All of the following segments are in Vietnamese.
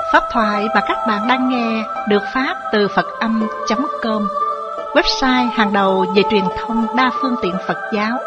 Pháp thoại mà các bạn đang nghe được phát từ Phật-âm.com, website hàng đầu về truyền thông đa phương tiện Phật giáo.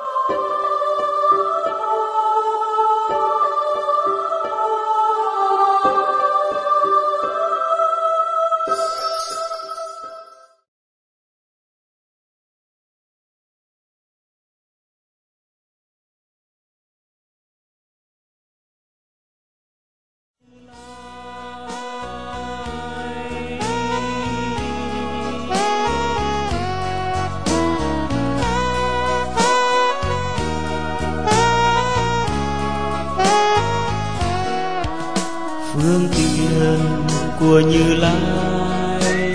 Phương tiện của Như Lai,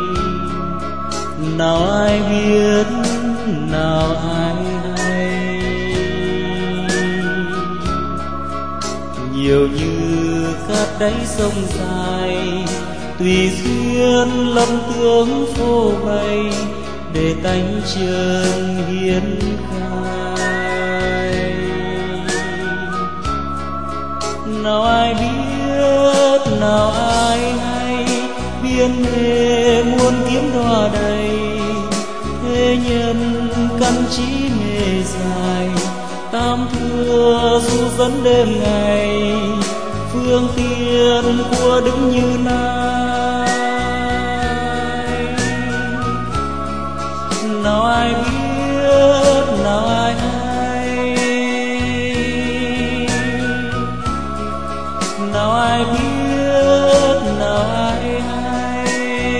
nào ai biết, nào ai hay. Nhiều như cát đáy sông dài, tùy duyên lâm tướng phô bày, để tánh chân hiến khai. Nào ai biết, nào ai hay, biên hệ muôn kiếm đọa đầy. Thế nhân căn trí mê dài, tam thừa du dẫn đêm ngày. Phương tiện của Đức Như Lai, nào ai biết, nào ai hay, nào ai biết, nào ai hay,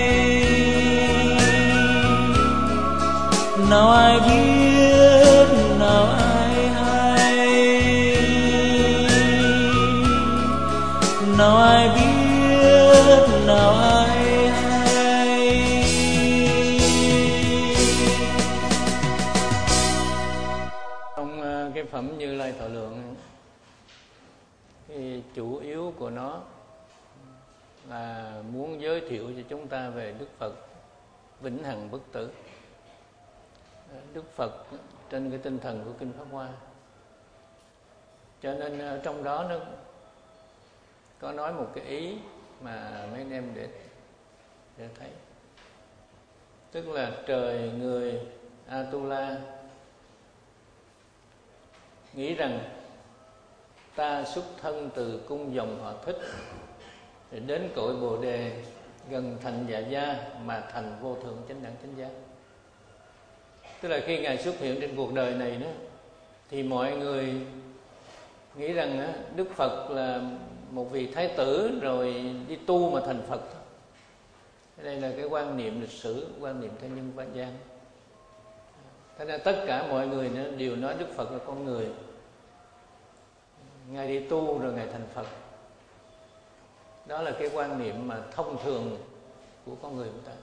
nào ai biết, nào ai hay, nào ai biết, nào ai hay. Trong cái phẩm Như Lai Thọ Lượng, thì chủ yếu của nó là muốn giới thiệu cho chúng ta về Đức Phật vĩnh hằng bất tử. Đức Phật trên cái tinh thần của Kinh Pháp Hoa, cho nên trong đó nó có nói một cái ý mà mấy anh em để thấy, tức là trời người Atula nghĩ rằng ta xuất thân từ cung dòng họ Thích, để đến cội Bồ Đề, gần thành Dạ Gia mà thành vô thượng chánh đẳng chánh giác. Tức là khi Ngài xuất hiện trên cuộc đời này đó, thì mọi người nghĩ rằng Đức Phật là một vị thái tử rồi đi tu mà thành Phật. Đây là cái quan niệm lịch sử, quan niệm theo nhân văn gian. Thế nên tất cả mọi người đều nói Đức Phật là con người, Ngài đi tu rồi Ngài thành Phật. Đó là cái quan niệm mà thông thường của con người chúng ta.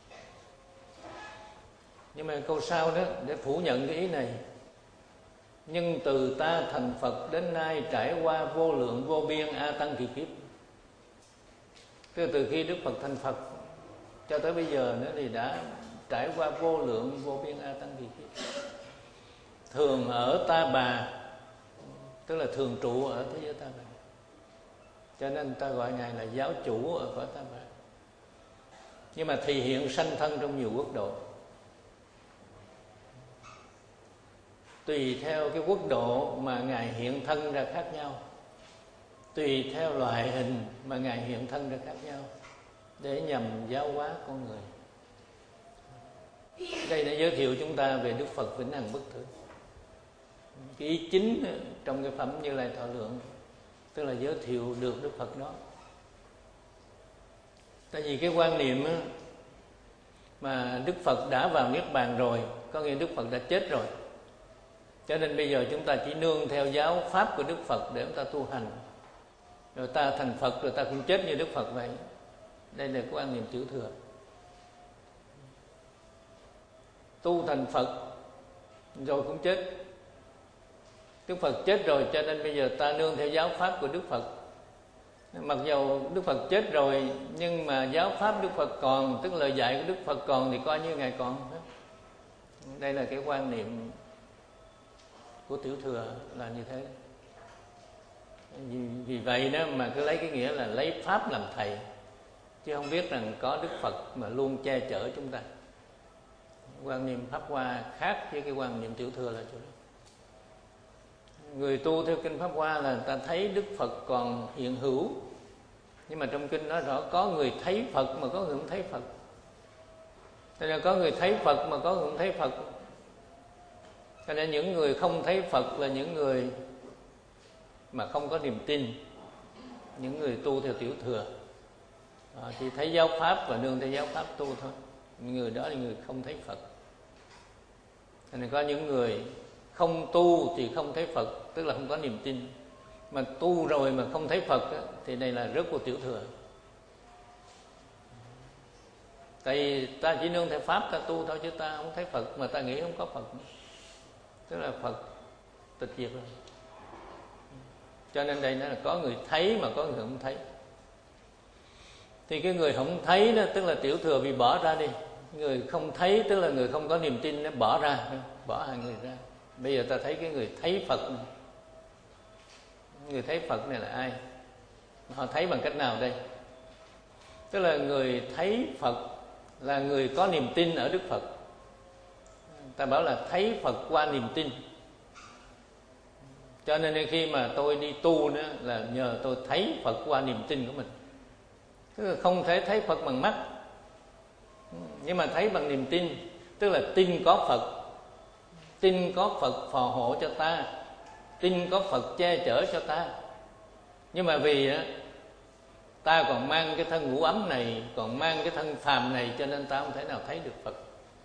Nhưng mà câu sau đó để phủ nhận cái ý này: nhưng từ ta thành Phật đến nay trải qua vô lượng vô biên a tăng kỳ kiếp. Tức là từ khi Đức Phật thành Phật cho tới bây giờ nữa thì đã trải qua vô lượng vô biên a tăng kỳ kiếp. Thường ở Ta Bà, tức là thường trụ ở thế giới Ta Bà, cho nên ta gọi Ngài là giáo chủ ở cõi Ta Bà. Nhưng mà thì hiện sanh thân trong nhiều quốc độ, tùy theo cái quốc độ mà Ngài hiện thân ra khác nhau, tùy theo loại hình mà Ngài hiện thân ra khác nhau, để nhằm giáo hóa con người. Đây đã giới thiệu chúng ta về Đức Phật vĩnh hằng bất tử. Cái ý chính trong cái phẩm Như Lai Thọ Lượng, tức là giới thiệu được Đức Phật đó. Tại vì cái quan niệm mà Đức Phật đã vào Niết Bàn rồi, có nghĩa Đức Phật đã chết rồi, cho nên bây giờ chúng ta chỉ nương theo giáo pháp của Đức Phật để chúng ta tu hành, rồi ta thành Phật rồi ta cũng chết như Đức Phật vậy. Đây là cái quan niệm tiểu thừa. Tu thành Phật rồi cũng chết. Đức Phật chết rồi cho nên bây giờ ta nương theo giáo pháp của Đức Phật. Mặc dù Đức Phật chết rồi nhưng mà giáo pháp Đức Phật còn, tức lời dạy của Đức Phật còn, thì coi như Ngài còn. Đây là cái quan niệm của tiểu thừa là như thế. Vì vậy đó mà cứ lấy cái nghĩa là lấy Pháp làm thầy, chứ không biết rằng có Đức Phật mà luôn che chở chúng ta. Quan niệm Pháp Hoa khác với cái quan niệm Tiểu Thừa là chỗ đó. Người tu theo kinh Pháp Hoa là người ta thấy Đức Phật còn hiện hữu, nhưng mà trong kinh nói rõ có người thấy Phật mà có người không thấy Phật. Cho nên có người thấy Phật mà có người không thấy Phật. Cho nên những người không thấy Phật là những người mà không có niềm tin, những người tu theo Tiểu Thừa, chỉ thấy giáo Pháp và nương theo giáo Pháp tu thôi. Những người đó là người không thấy Phật. Cho nên có những người không tu thì không thấy Phật, tức là không có niềm tin. Mà tu rồi mà không thấy Phật thì đây là rớt vào Tiểu Thừa. Tại vì ta chỉ nương theo Pháp ta tu thôi, chứ ta không thấy Phật, mà ta nghĩ không có Phật, tức là Phật tịch diệt rồi. Cho nên đây nó là có người thấy mà có người không thấy. Thì cái người không thấy đó tức là Tiểu Thừa bị bỏ ra đi. Người không thấy tức là người không có niềm tin, nó bỏ ra, bỏ hai người ra. Bây giờ ta thấy cái người thấy Phật này. Người thấy Phật này là ai? Họ thấy bằng cách nào đây? Tức là người thấy Phật là người có niềm tin ở Đức Phật. Ta bảo là thấy Phật qua niềm tin. Cho nên khi mà tôi đi tu nữa là nhờ tôi thấy Phật qua niềm tin của mình. Tức là không thể thấy Phật bằng mắt, nhưng mà thấy bằng niềm tin. Tức là tin có Phật, tin có Phật phò hộ cho ta, tin có Phật che chở cho ta. Nhưng mà vì ta còn mang cái thân ngũ ấm này, còn mang cái thân phàm này, cho nên ta không thể nào thấy được Phật.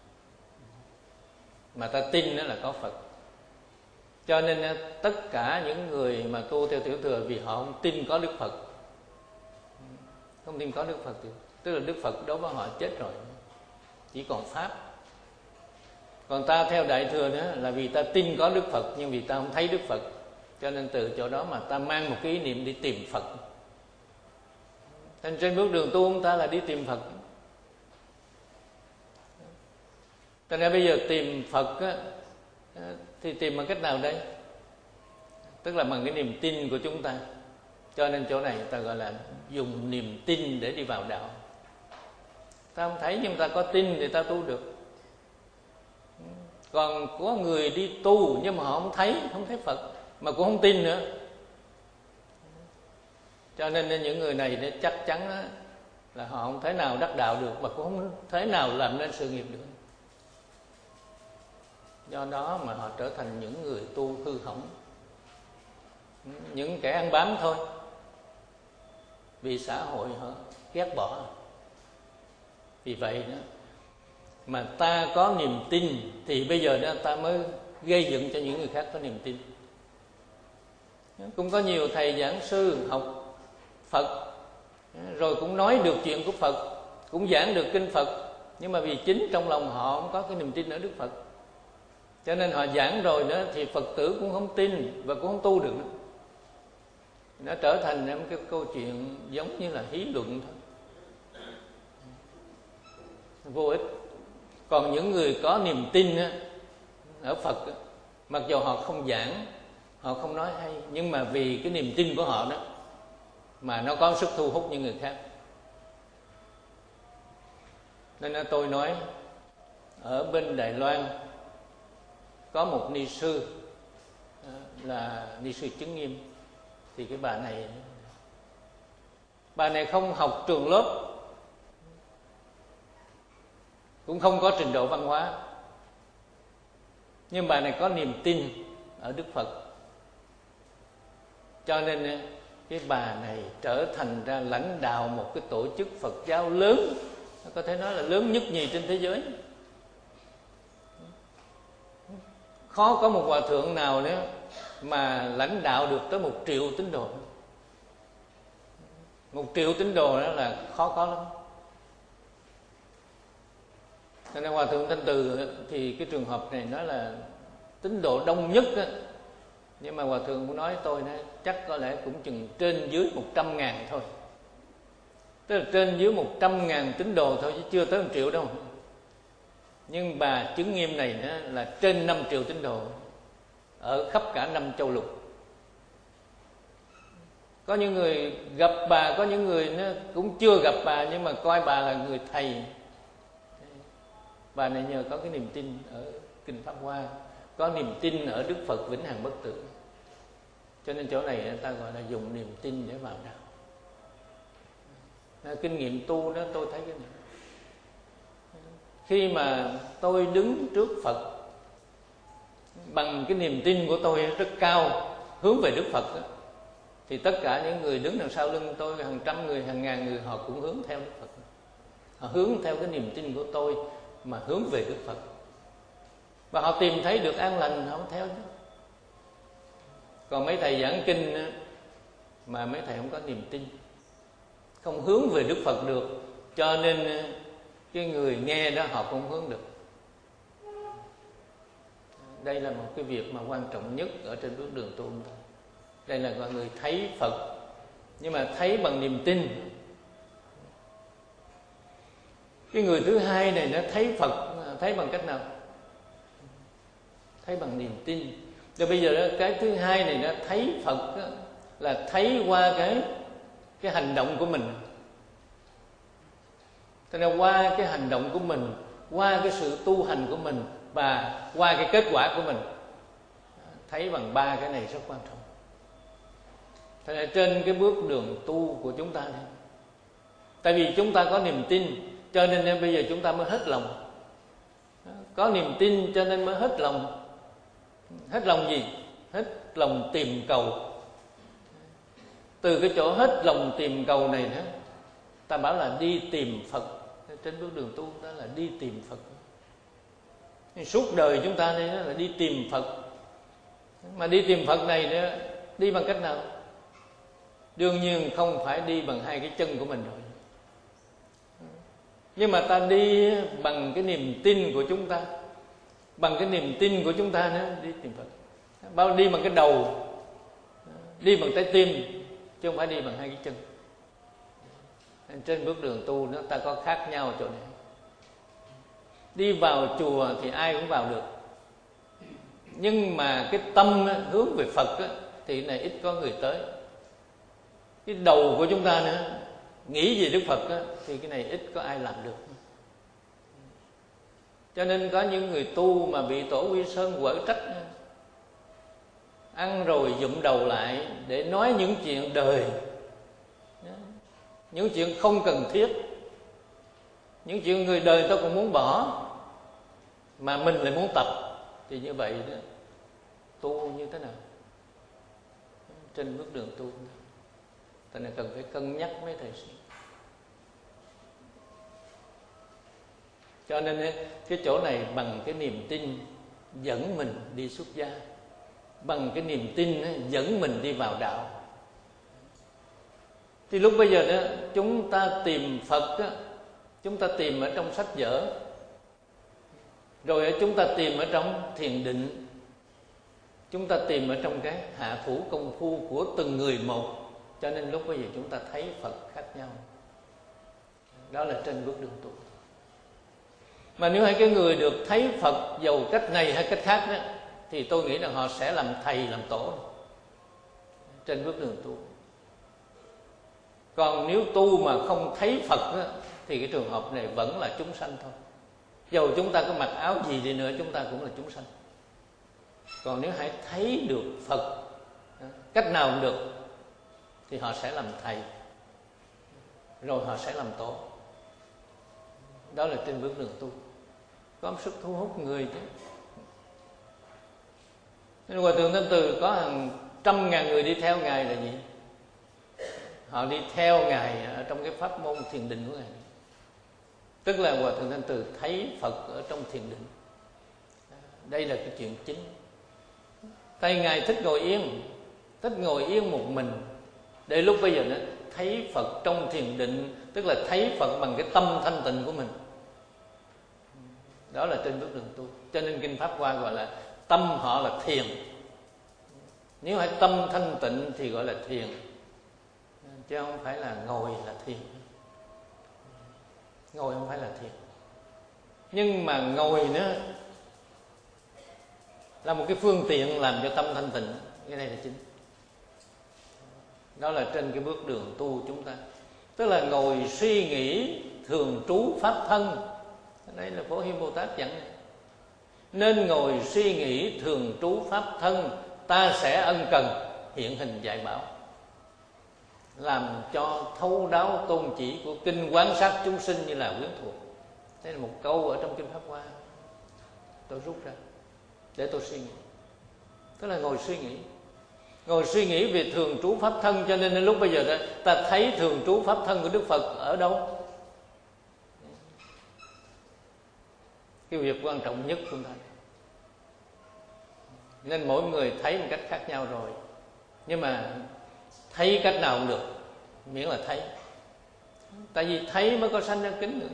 Mà ta tin đó là có Phật. Cho nên tất cả những người mà tu theo Tiểu Thừa vì họ không tin có Đức Phật, không tin có Đức Phật, tức là Đức Phật đối với họ chết rồi, chỉ còn Pháp. Còn ta theo Đại Thừa nữa là vì ta tin có Đức Phật, nhưng vì ta không thấy Đức Phật, cho nên từ chỗ đó mà ta mang một cái ý niệm đi tìm Phật. Nên trên bước đường tu chúng ta là đi tìm Phật. Cho nên bây giờ tìm Phật á, thì tìm bằng cách nào đây? Tức là bằng cái niềm tin của chúng ta. Cho nên chỗ này ta gọi là dùng niềm tin để đi vào đạo. Ta không thấy nhưng ta có tin thì ta tu được. Còn có người đi tu nhưng mà họ không thấy Phật, mà cũng không tin nữa. Cho nên những người này để chắc chắn là họ không thể nào đắc đạo được, và cũng không thể nào làm nên sự nghiệp được. Do đó mà họ trở thành những người tu hư hỏng, những kẻ ăn bám thôi, vì xã hội họ ghét bỏ. Vì vậy đó mà ta có niềm tin thì bây giờ đó ta mới gây dựng cho những người khác có niềm tin. Cũng có nhiều thầy giảng sư học Phật rồi cũng nói được chuyện của Phật, cũng giảng được kinh Phật, nhưng mà vì chính trong lòng họ không có cái niềm tin ở Đức Phật, cho nên họ giảng rồi nữa thì Phật tử cũng không tin và cũng không tu được nữa. Nó trở thành một cái câu chuyện giống như là hí luận thôi, vô ích. Còn những người có niềm tin ở Phật, mặc dù họ không giảng, họ không nói hay, nhưng mà vì cái niềm tin của họ đó mà nó có sức thu hút những người khác. Nên tôi nói ở bên Đài Loan có một ni sư là ni sư Chứng Nghiêm. Thì cái bà này không học trường lớp, cũng không có trình độ văn hóa, nhưng bà này có niềm tin ở Đức Phật. Cho nên cái bà này trở thành ra lãnh đạo một cái tổ chức Phật giáo lớn, có thể nói là lớn nhất nhì trên thế giới. Khó có một hòa thượng nào nữa mà lãnh đạo được tới 1 triệu tín đồ. 1 triệu tín đồ đó là khó có lắm. Cho nên hòa thượng Thanh Từ thì cái trường hợp này nói là tín đồ đông nhất đó. Nhưng mà hòa thượng cũng nói tôi nói chắc có lẽ cũng chừng trên dưới 100.000 thôi. Tức là trên dưới 100.000 tín đồ thôi, chứ chưa tới 1 triệu đâu. Nhưng bà Chứng Nghiêm này đó là trên 5 triệu tín đồ ở khắp cả 5 châu lục. Có những người gặp bà, có những người nó cũng chưa gặp bà nhưng mà coi bà là người thầy. Bà này nhờ có cái niềm tin ở Kinh Pháp Hoa, có niềm tin ở Đức Phật vĩnh hằng bất tử, cho nên chỗ này người ta gọi là dùng niềm tin để vào đạo. Kinh nghiệm tu đó tôi thấy cái này. Khi mà tôi đứng trước Phật bằng cái niềm tin của tôi rất cao, hướng về Đức Phật đó, thì tất cả những người đứng đằng sau lưng tôi, hàng trăm người, hàng ngàn người, họ cũng hướng theo Đức Phật. Họ hướng theo cái niềm tin của tôi mà hướng về Đức Phật. Và họ tìm thấy được an lành, họ không theo chứ. Còn mấy thầy giảng kinh đó, mà mấy thầy không có niềm tin, không hướng về Đức Phật được, cho nên cái người nghe đó họ không hướng được. Đây là một cái việc mà quan trọng nhất ở trên bước đường tu. Đây là gọi người thấy Phật, nhưng mà thấy bằng niềm tin. Cái người thứ hai này nó thấy Phật, thấy bằng cách nào? Thấy bằng niềm tin. Rồi bây giờ đó, cái thứ hai này nó thấy Phật đó, là thấy qua cái hành động của mình. Cho nên qua cái hành động của mình, qua cái sự tu hành của mình và qua cái kết quả của mình, thấy bằng ba cái này rất quan trọng. Thế nên trên cái bước đường tu của chúng ta này, tại vì chúng ta có niềm tin, cho nên bây giờ chúng ta mới hết lòng. Có niềm tin cho nên mới hết lòng. Hết lòng gì? Hết lòng tìm cầu. Từ cái chỗ hết lòng tìm cầu này đó, ta bảo là đi tìm Phật. Trên bước đường tu đó là đi tìm Phật. Suốt đời chúng ta đây đó là đi tìm Phật. Mà đi tìm Phật này đó, đi bằng cách nào? Đương nhiên không phải đi bằng hai cái chân của mình rồi, nhưng mà ta đi bằng cái niềm tin của chúng ta. Bằng cái niềm tin của chúng ta nữa đi tìm Phật. Bao đi bằng cái đầu, đi bằng trái tim, chứ không phải đi bằng hai cái chân. Trên bước đường tu nó ta có khác nhau chỗ này. Đi vào chùa thì ai cũng vào được, nhưng mà cái tâm hướng về Phật thì này ít có người tới. Cái đầu của chúng ta nữa nghĩ về Đức Phật thì cái này ít có ai làm được. Cho nên có những người tu mà bị Tổ Quy Sơn quở trách, ăn rồi dụm đầu lại để nói những chuyện đời, những chuyện không cần thiết, những chuyện người đời tôi cũng muốn bỏ mà mình lại muốn tập. Thì như vậy đó, tu như thế nào? Trên bước đường tu ta nên cần phải cân nhắc mấy thầy sĩ. Cho nên cái chỗ này bằng cái niềm tin dẫn mình đi xuất gia, bằng cái niềm tin dẫn mình đi vào đạo. Thì lúc bây giờ đó chúng ta tìm Phật đó, chúng ta tìm ở trong sách vở, rồi chúng ta tìm ở trong thiền định, chúng ta tìm ở trong cái hạ thủ công phu của từng người một. Cho nên lúc bây giờ chúng ta thấy Phật khác nhau. Đó là trên bước đường tu. Mà nếu hai cái người được thấy Phật dầu cách này hay cách khác đó, thì tôi nghĩ là họ sẽ làm thầy làm tổ trên bước đường tu. Còn nếu tu mà không thấy Phật đó, thì cái trường hợp này vẫn là chúng sanh thôi. Dầu chúng ta có mặc áo gì đi nữa, chúng ta cũng là chúng sanh. Còn nếu hãy thấy được Phật cách nào cũng được, thì họ sẽ làm thầy, rồi họ sẽ làm tổ. Đó là trên bước đường tu. Có sức thu hút người chứ. Nên Hòa Thượng Thanh Từ có hàng trăm ngàn người đi theo Ngài là gì? Họ đi theo Ngài ở trong cái pháp môn thiền định của Ngài. Tức là Hòa Thượng Thanh Từ thấy Phật ở trong thiền định. Đây là cái chuyện chính. Tại Ngài thích ngồi yên, thích ngồi yên một mình, để lúc bây giờ nó thấy Phật trong thiền định, tức là thấy Phật bằng cái tâm thanh tịnh của mình. Đó là trên bước đường tu. Cho nên Kinh Pháp Hoa gọi là tâm họ là thiền. Nếu phải tâm thanh tịnh thì gọi là thiền, chứ không phải là ngồi là thiền. Ngồi không phải là thiền. Nhưng mà ngồi nữa là một cái phương tiện làm cho tâm thanh tịnh. Cái này là chính. Đó là trên cái bước đường tu chúng ta. Tức là ngồi suy nghĩ thường trú pháp thân. Đây là Phổ Hiền Bồ Tát dặn, nên ngồi suy nghĩ thường trú pháp thân, ta sẽ ân cần hiện hình dạy bảo, làm cho thấu đáo tôn chỉ của kinh quán sát chúng sinh như là quyến thuộc. Đây là một câu ở trong kinh Pháp Hoa, tôi rút ra để tôi suy nghĩ. Tức là ngồi suy nghĩ về thường trú pháp thân. Cho nên đến lúc bây giờ ta thấy thường trú pháp thân của Đức Phật ở đâu? Cái việc quan trọng nhất của ta. Nên mỗi người thấy một cách khác nhau rồi, nhưng mà thấy cách nào cũng được, miễn là thấy. Tại vì thấy mới có sanh ra kính nữa.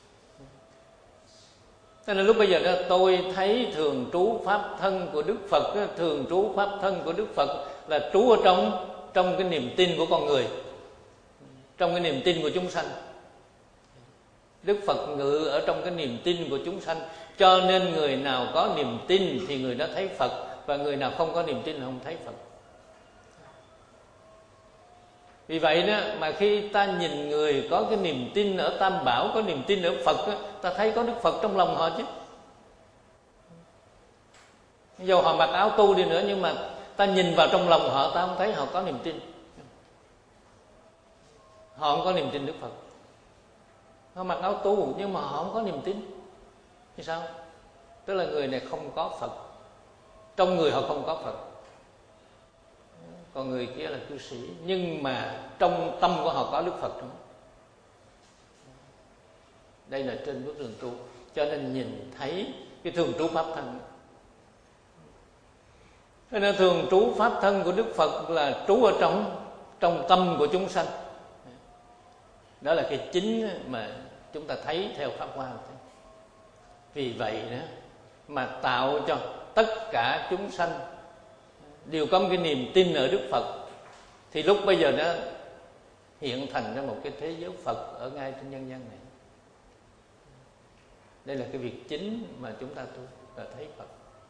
Cho nên lúc bây giờ đó, tôi thấy thường trú pháp thân của Đức Phật. Thường trú pháp thân của Đức Phật là trú ở trong cái niềm tin của con người, trong cái niềm tin của chúng sanh. Đức Phật ngự ở trong cái niềm tin của chúng sanh. Cho nên người nào có niềm tin thì người đó thấy Phật, và người nào không có niềm tin không thấy Phật. Vì vậy đó mà khi ta nhìn người có cái niềm tin ở Tam Bảo, có niềm tin ở Phật đó, ta thấy có Đức Phật trong lòng họ chứ. Dù họ mặc áo tu đi nữa, nhưng mà ta nhìn vào trong lòng họ, ta không thấy họ có niềm tin. Họ không có niềm tin Đức Phật. Họ mặc áo tu nhưng mà họ không có niềm tin. Vì sao? Tức là người này không có Phật, trong người họ không có Phật. Còn người kia là cư sĩ, nhưng mà trong tâm của họ có Đức Phật trong. Đây là trên bước đường tu. Cho nên nhìn thấy cái thường trú pháp thân. Cho nên thường trú pháp thân của Đức Phật là trú ở trong tâm của chúng sanh. Đó là cái chính mà chúng ta thấy theo Pháp Hoa. Vì vậy đó mà tạo cho tất cả chúng sanh đều có một cái niềm tin ở Đức Phật, thì lúc bây giờ nó hiện thành ra một cái thế giới Phật ở ngay trên nhân gian này. Đây là cái việc chính mà chúng ta tu, là thấy Phật.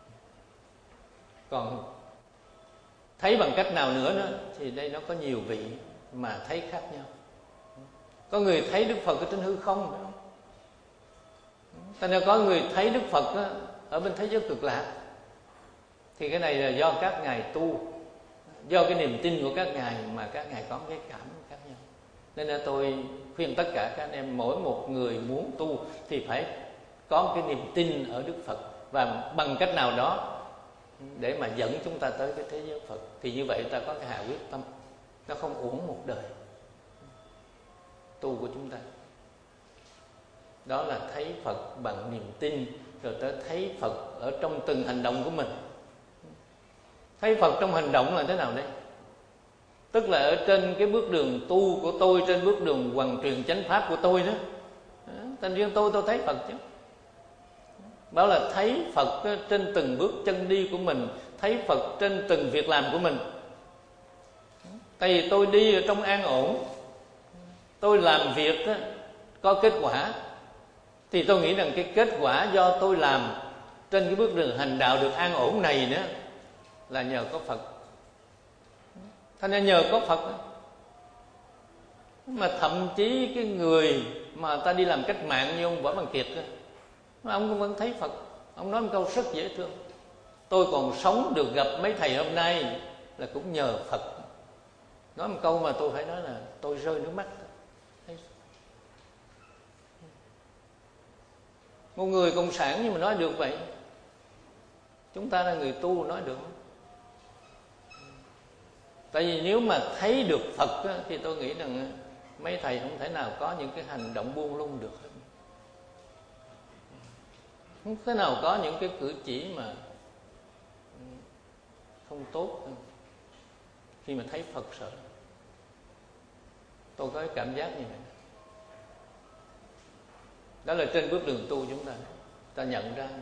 Còn thấy bằng cách nào nữa đó, thì đây nó có nhiều vị mà thấy khác nhau. Có người thấy Đức Phật ở trên hư không, phải không? Thành ra có người thấy Đức Phật đó, ở bên thế giới Cực Lạc. Thì cái này là do các ngài tu, do cái niềm tin của các ngài mà các ngài có cái cảm khác nhau. Nên là tôi khuyên tất cả các anh em, mỗi một người muốn tu thì phải có cái niềm tin ở Đức Phật, và bằng cách nào đó để mà dẫn chúng ta tới cái thế giới Phật. Thì như vậy ta có cái hạ quyết tâm, nó không uổng một đời tu của chúng ta. Đó là thấy Phật bằng niềm tin, rồi tới thấy Phật ở trong từng hành động của mình. Thấy Phật trong hành động là thế nào đây? Tức là ở trên cái bước đường tu của tôi, trên bước đường hoằng truyền chánh pháp của tôi đó, thành riêng tôi thấy Phật chứ. Đó là thấy Phật trên từng bước chân đi của mình, thấy Phật trên từng việc làm của mình. Tại vì tôi đi ở trong an ổn, tôi làm việc có kết quả, thì tôi nghĩ rằng cái kết quả do tôi làm trên cái bước đường hành đạo được an ổn này nữa là nhờ có Phật. Thành ra nhờ có Phật. Mà thậm chí cái người mà ta đi làm cách mạng như ông Võ Văn Kiệt, ông cũng vẫn thấy Phật. Ông nói một câu rất dễ thương: tôi còn sống được gặp mấy thầy hôm nay là cũng nhờ Phật. Nói một câu mà tôi phải nói là tôi rơi nước mắt. Một người cộng sản nhưng mà nói được vậy, chúng ta là người tu nói được không? Tại vì nếu mà thấy được Phật á, thì tôi nghĩ rằng mấy thầy không thể nào có những cái hành động buông lung được. Không thể nào có những cái cử chỉ mà không tốt khi mà thấy Phật sợ. Tôi có cái cảm giác như vậy. Đó là trên bước đường tu chúng ta nhận ra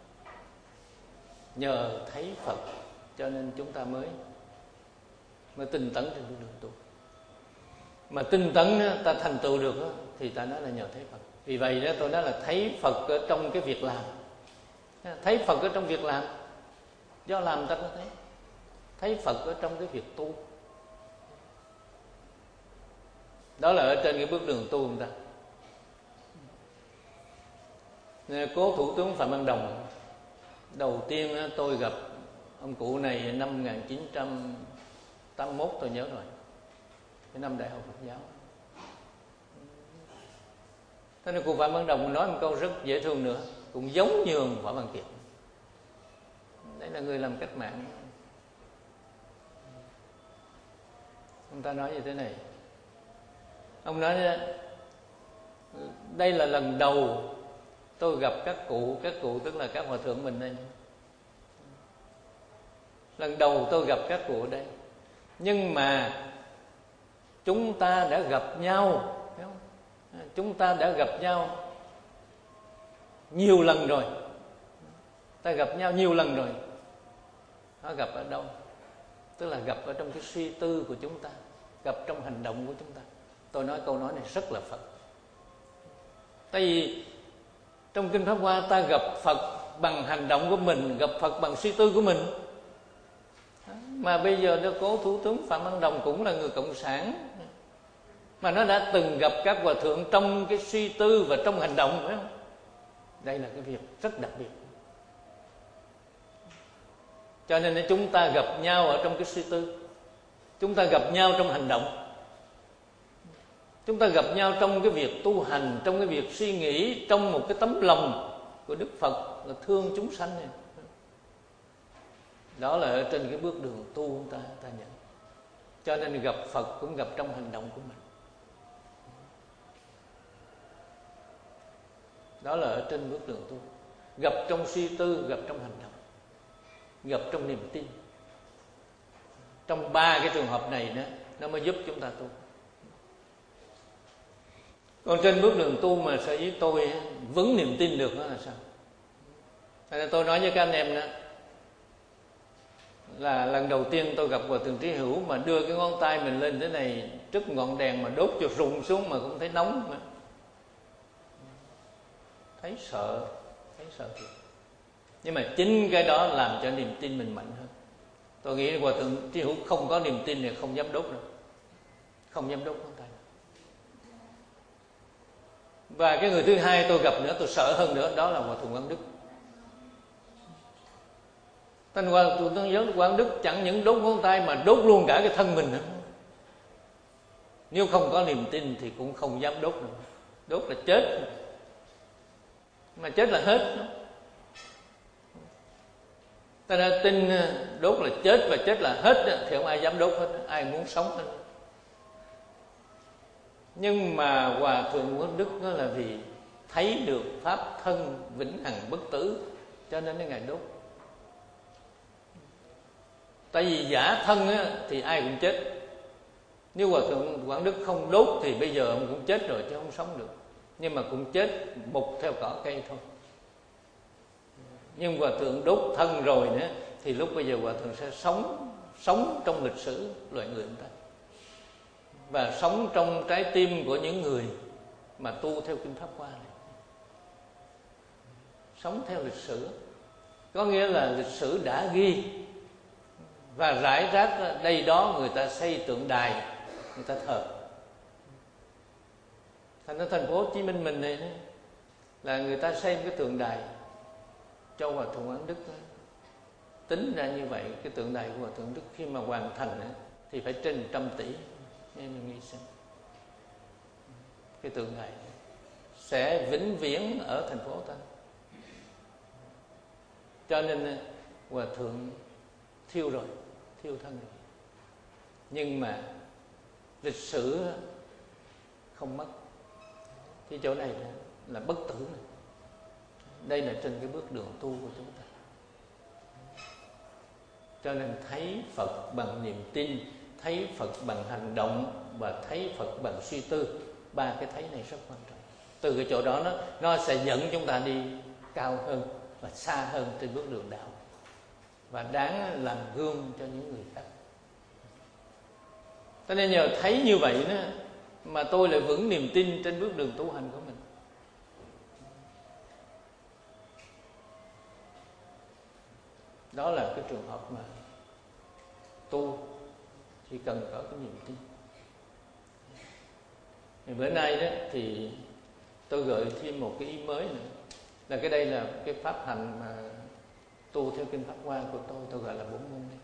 nhờ thấy Phật cho nên chúng ta mới tinh tấn trên bước đường tu. Mà tinh tấn ta thành tựu được thì ta nói là nhờ thấy Phật. Vì vậy đó tôi nói là thấy Phật ở trong cái việc làm. Thấy Phật ở trong việc làm, do làm ta có thấy. Thấy Phật ở trong cái việc tu. Đó là ở trên cái bước đường tu người ta. Cố Thủ tướng Phạm Văn Đồng, đầu tiên tôi gặp ông cụ này năm 1981 tôi nhớ rồi, cái năm Đại học Phật giáo. Thế nên cụ Phạm Văn Đồng nói một câu rất dễ thương nữa, cũng giống như ông Võ Văn Kiệt. Đấy là người làm cách mạng. Ông ta nói như thế này, ông nói đây là lần đầu tôi gặp các cụ tức là các hòa thượng mình đây. Lần đầu tôi gặp các cụ ở đây, nhưng mà chúng ta đã gặp nhau, chúng ta đã gặp nhau nhiều lần rồi. Ta gặp nhau nhiều lần rồi. Nó gặp ở đâu? Tức là gặp ở trong cái suy tư của chúng ta, gặp trong hành động của chúng ta. Tôi nói câu nói này rất là Phật. Tại vì trong Kinh Pháp Hoa ta gặp Phật bằng hành động của mình, gặp Phật bằng suy tư của mình. Mà bây giờ Cố Thủ tướng Phạm Văn Đồng cũng là người cộng sản, mà nó đã từng gặp các hòa thượng trong cái suy tư và trong hành động, phải không? Đây là cái việc rất đặc biệt. Cho nên chúng ta gặp nhau ở trong cái suy tư, chúng ta gặp nhau trong hành động, chúng ta gặp nhau trong cái việc tu hành, trong cái việc suy nghĩ, trong một cái tấm lòng của Đức Phật là thương chúng sanh này. Đó là ở trên cái bước đường tu ta nhận. Cho nên gặp Phật cũng gặp trong hành động của mình. Đó là ở trên bước đường tu. Gặp trong suy tư, gặp trong hành động, gặp trong niềm tin. Trong ba cái trường hợp này nó mới giúp chúng ta tu. Còn trên bước đường tu mà sở dĩ tôi vững niềm tin được đó là sao? Tại nên tôi nói với các anh em đó, là lần đầu tiên tôi gặp Hòa Thượng Trí Hữu mà đưa cái ngón tay mình lên thế này trước ngọn đèn mà đốt cho rụng xuống mà cũng thấy nóng mà. Thấy sợ thiệt. Nhưng mà chính cái đó làm cho niềm tin mình mạnh hơn. Tôi nghĩ Hòa Thượng Trí Hữu không có niềm tin thì không dám đốt đâu, không dám đốt ngón tay. Và cái người thứ hai tôi gặp nữa, tôi sợ hơn nữa, đó là Hòa Thượng Quang Đức. Thanh Hòa Thượng Quang Đức chẳng những đốt ngón tay mà đốt luôn cả cái thân mình nữa. Nếu không có niềm tin thì cũng không dám đốt nữa. Đốt là chết, mà chết là hết. Ta đã tin đốt là chết và chết là hết thì không ai dám đốt hết, ai muốn sống hết. Nhưng mà Hòa Thượng Quang Đức đó là vì thấy được pháp thân vĩnh hằng bất tử, cho nên Ngài đốt. Tại vì giả thân thì ai cũng chết. Nếu Hòa Thượng Quảng Đức không đốt thì bây giờ ông cũng chết rồi chứ không sống được. Nhưng mà cũng chết mục theo cỏ cây thôi. Nhưng Hòa Thượng đốt thân rồi nữa thì lúc bây giờ Hòa Thượng sẽ sống trong lịch sử loài người chúng ta, và sống trong trái tim của những người mà tu theo Kinh Pháp Hoa này. Sống theo lịch sử, có nghĩa là lịch sử đã ghi, và rải rác đây đó người ta xây tượng đài, người ta thờ. Thành ra thành phố Hồ Chí Minh mình này là người ta xây cái tượng đài cho Hòa Thượng Quảng Đức. Tính ra như vậy, cái tượng đài của Hòa Thượng Đức khi mà hoàn thành thì phải trên 100 tỷ. Nên mình nghĩ xem cái tượng đài sẽ vĩnh viễn ở thành phố ta. Cho nên Hòa Thượng thiêu rồi, thiêu thân rồi. Nhưng mà lịch sử không mất. Cái chỗ này là bất tử này. Đây là trên cái bước đường tu của chúng ta. Cho nên thấy Phật bằng niềm tin, thấy Phật bằng hành động và thấy Phật bằng suy tư. Ba cái thấy này rất quan trọng. Từ cái chỗ đó nó sẽ dẫn chúng ta đi cao hơn và xa hơn trên bước đường đạo, và đáng làm gương cho những người khác. Cho nên nhờ thấy như vậy đó mà tôi lại vững niềm tin trên bước đường tu hành của mình. Đó là cái trường hợp mà tu chỉ cần có cái niềm tin. Bữa nay đó thì tôi gợi thêm một cái ý mới nữa, là cái đây là cái pháp hành mà tu theo kinh Pháp Hoa của tôi gọi là 4 môn đấy.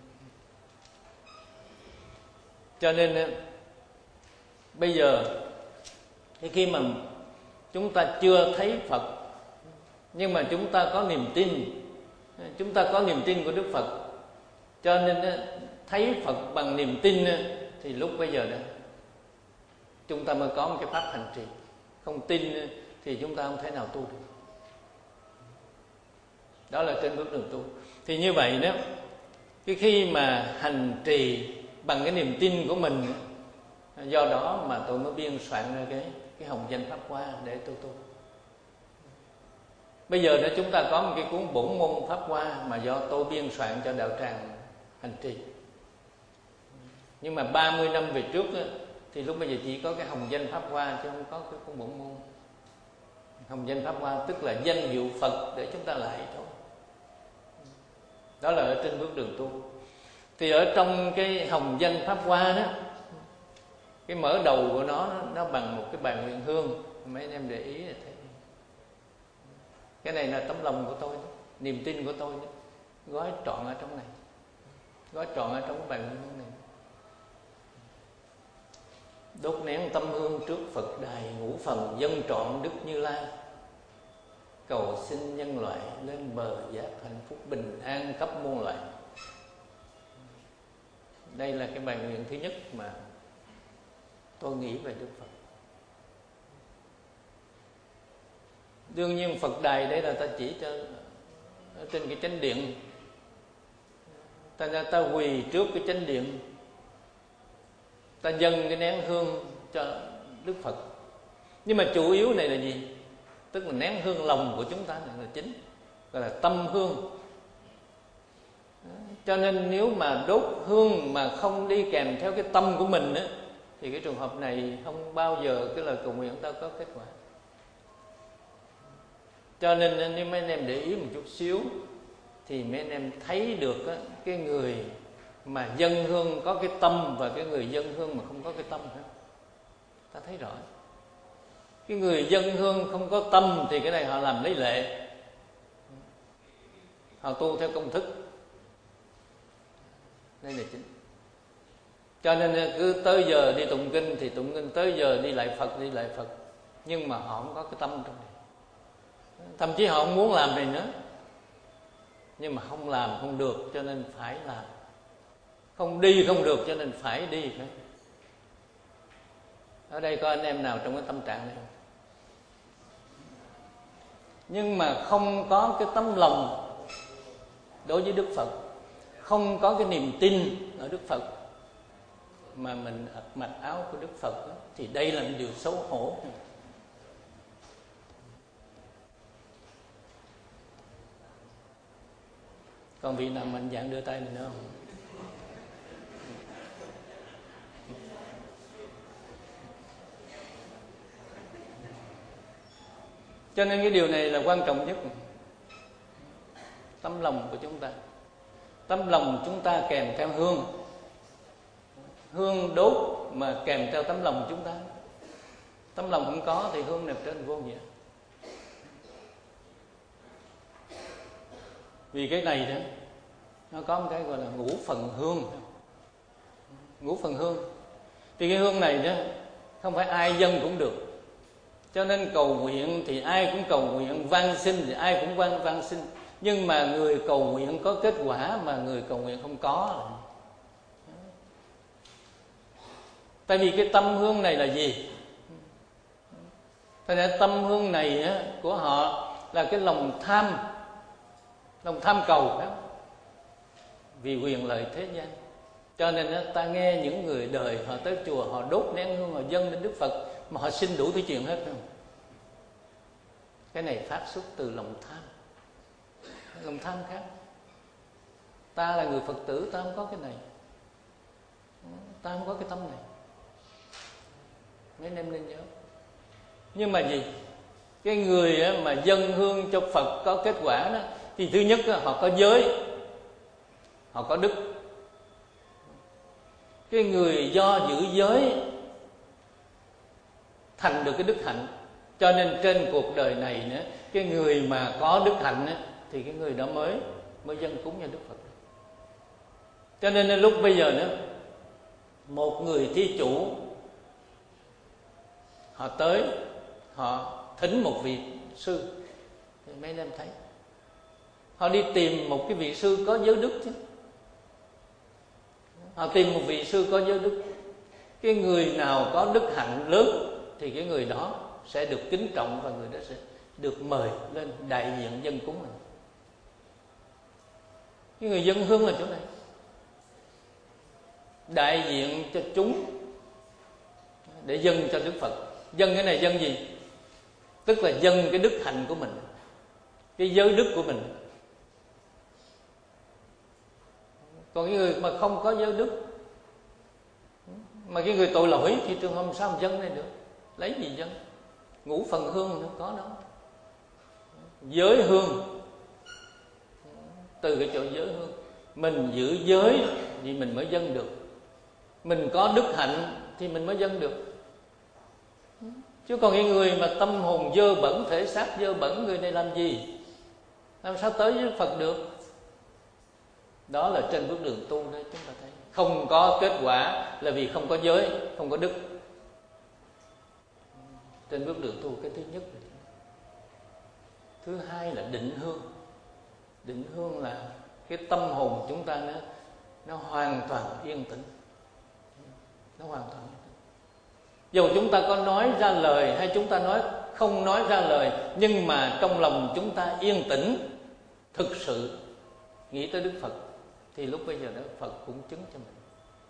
Cho nên bây giờ khi mà chúng ta chưa thấy Phật, nhưng mà chúng ta có niềm tin, chúng ta có niềm tin của Đức Phật, cho nên thấy Phật bằng niềm tin, thì lúc bây giờ đó chúng ta mới có một cái pháp hành trì. Không tin thì chúng ta không thể nào tu được. Đó là trên bước đường tu. Thì như vậy đó, khi mà hành trì bằng cái niềm tin của mình, do đó mà tôi mới biên soạn ra cái hồng danh Pháp Hoa để tôi tu. Bây giờ đó chúng ta có một cái cuốn Bổn môn Pháp Hoa mà do tôi biên soạn cho đạo tràng hành trì. Nhưng mà 30 năm về trước đó, thì lúc bây giờ chỉ có cái hồng danh Pháp Hoa chứ không có cái cuốn Bổn môn. Hồng danh Pháp Hoa tức là danh hiệu Phật để chúng ta lại thôi. Đó là ở trên bước đường tu. Thì ở trong cái hồng danh Pháp Hoa đó, cái mở đầu của nó bằng một cái bài nguyện hương. Mấy anh em để ý là thấy cái này là tấm lòng của tôi đó, niềm tin của tôi đó, gói trọn ở trong này, gói trọn ở trong cái bài nguyện hương này. Đốt nén tâm hương trước Phật đài, ngũ phần dâng trọn Đức Như Lai, cầu xin nhân loại lên bờ giác hạnh phúc bình an khắp muôn loài. Đây là cái bài nguyện thứ nhất mà tôi nghĩ về Đức Phật. Đương nhiên Phật đài đây là ta chỉ cho ở trên cái chánh điện, ta quỳ trước cái chánh điện, ta dâng cái nén hương cho Đức Phật. Nhưng mà chủ yếu này là gì? Tức là nén hương lòng của chúng ta này là chính, gọi là tâm hương. Cho nên nếu mà đốt hương mà không đi kèm theo cái tâm của mình á, thì cái trường hợp này không bao giờ cái lời cầu nguyện ta có kết quả. Cho nên nếu mấy anh em để ý một chút xíu thì mấy anh em thấy được á, cái người mà dâng hương có cái tâm và cái người dâng hương mà không có cái tâm hết. Ta thấy rõ. Cái người dâng hương không có tâm thì cái này họ làm lấy lệ, họ tu theo công thức. Đây là chính. Cho nên cứ tới giờ đi tụng kinh thì tụng kinh, tới giờ đi lại Phật. Nhưng mà họ không có cái tâm trong này. Thậm chí họ không muốn làm này nữa, nhưng mà không làm không được cho nên phải làm. Không đi không được cho nên phải đi. Ở đây có anh em nào trong cái tâm trạng này không? Nhưng mà không có cái tấm lòng đối với Đức Phật, không có cái niềm tin ở Đức Phật, mà mình mặc áo của Đức Phật đó, thì đây là một điều xấu hổ. Còn vị nào mạnh dạn đưa tay mình nữa không? Cho nên cái điều này là quan trọng nhất. Tấm lòng của chúng ta. Tấm lòng chúng ta kèm theo hương. Hương đốt mà kèm theo tấm lòng chúng ta. Tấm lòng không có thì hương nằm trên vô nghĩa. Vì cái này đó, nó có một cái gọi là ngũ phần hương. Ngũ phần hương. Thì cái hương này đó, không phải ai dâng cũng được. Cho nên cầu nguyện thì ai cũng cầu nguyện, van xin thì ai cũng van xin. Nhưng mà người cầu nguyện có kết quả mà người cầu nguyện không có. Tại vì cái tâm hương này là gì? Tại vì tâm hương này á, của họ là cái lòng tham cầu đó, vì quyền lợi thế gian. Cho nên á, ta nghe những người đời họ tới chùa, họ đốt nén hương, họ dâng lên Đức Phật, mà họ xin đủ thứ chuyện hết không? Cái này phát xuất từ lòng tham. Lòng tham khác. Ta là người Phật tử, ta không có cái này, ta không có cái tâm này. Mấy anh em nên nhớ. Nhưng mà gì? Cái người mà dâng hương cho Phật có kết quả đó, thì thứ nhất họ có giới, họ có đức. Cái người do giữ giới thành được cái đức hạnh. Cho nên trên cuộc đời này nữa, cái người mà có đức hạnh á, thì cái người đó mới dâng cúng cho Đức Phật. Cho nên lúc bây giờ nữa, một người thí chủ họ tới, họ thỉnh một vị sư, thì mấy anh em thấy họ đi tìm một cái vị sư có giới đức chứ. Họ tìm một vị sư có giới đức. Cái người nào có đức hạnh lớn thì cái người đó sẽ được kính trọng, và người đó sẽ được mời lên đại diện dân cúng mình. Cái người dân hương là chỗ này, đại diện cho chúng để dâng cho Đức Phật. Dâng cái này dâng gì? Tức là dâng cái đức hạnh của mình, cái giới đức của mình. Còn cái người mà không có giới đức, mà cái người tội lỗi thì trường không sao mà dâng này được. Lấy gì dâng? Ngũ phần hương nữa có đâu. Giới hương, từ cái chỗ giới hương, mình giữ giới thì mình mới dâng được. Mình có đức hạnh thì mình mới dâng được. Chứ còn cái người mà tâm hồn dơ bẩn, thể xác dơ bẩn, người này làm gì? Làm sao tới với Đức Phật được? Đó là trên bước đường tu đấy, chúng ta thấy không có kết quả là vì không có giới, không có đức. Trên bước đường tu, cái thứ nhất là thứ hai là định hương. Định hương là cái tâm hồn chúng ta nó hoàn toàn yên tĩnh. Nó hoàn toàn yên tĩnh. Dù chúng ta có nói ra lời hay chúng ta không nói ra lời, nhưng mà trong lòng chúng ta yên tĩnh, thực sự nghĩ tới Đức Phật, thì lúc bây giờ đó Phật cũng chứng cho mình.